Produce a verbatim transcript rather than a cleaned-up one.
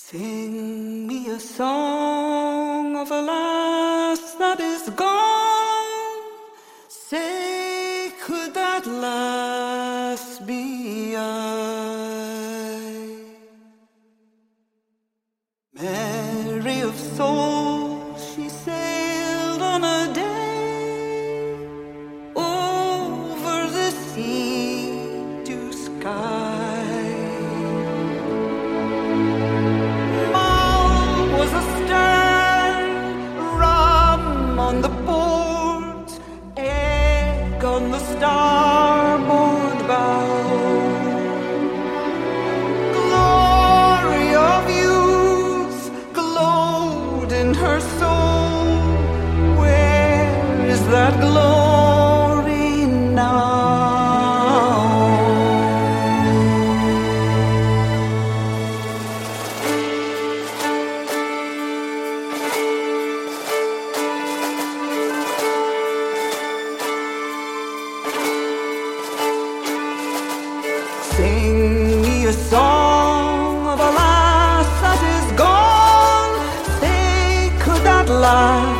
Sing me a song of a lass that is gone. Say, could that lass be I? Mary of soul, she sailed on a day over the sea to sky. On the port, egg on the starboard bow. Glory of youth glowed in her soul. Where is that glory now? Sing me a song of a lass that is gone. Say, could that lass